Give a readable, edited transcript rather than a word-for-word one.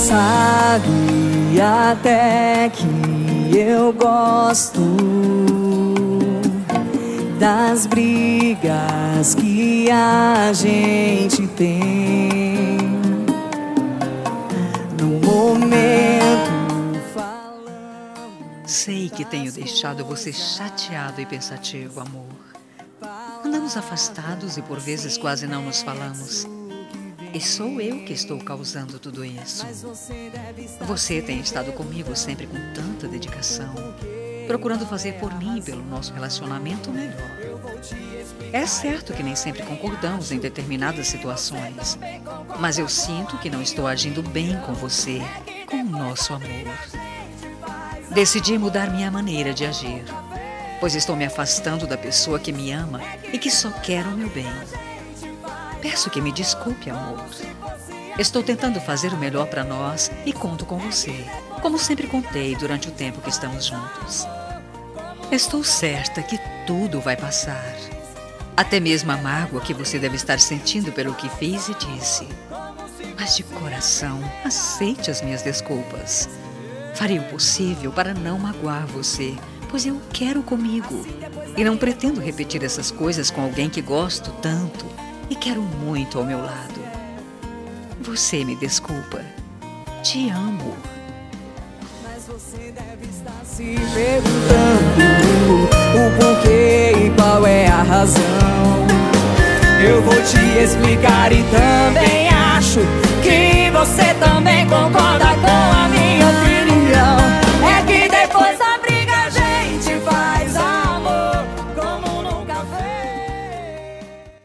sabe até que eu gosto das brigas que a gente tem no momento falando. Sei que tenho deixado você chateado e pensativo, amor. Andamos afastados e por vezes quase não nos falamos. E sou eu que estou causando tudo isso. Você tem estado comigo sempre com tanta dedicação, procurando fazer por mim e pelo nosso relacionamento melhor. É certo que nem sempre concordamos em determinadas situações, mas eu sinto que não estou agindo bem com você, com o nosso amor. Decidi mudar minha maneira de agir, pois estou me afastando da pessoa que me ama e que só quer o meu bem. Peço que me desculpe, amor. Estou tentando fazer o melhor para nós e conto com você, como sempre contei durante o tempo que estamos juntos. Estou certa que tudo vai passar. Até mesmo a mágoa que você deve estar sentindo pelo que fiz e disse. Mas de coração, aceite as minhas desculpas. Farei o possível para não magoar você, pois eu o quero comigo. E não pretendo repetir essas coisas com alguém que gosto tanto e quero muito ao meu lado. Você me desculpa. Te amo. Mas você deve estar se perguntando o porquê e qual é a razão. Eu vou te explicar e também acho que você também concorda com a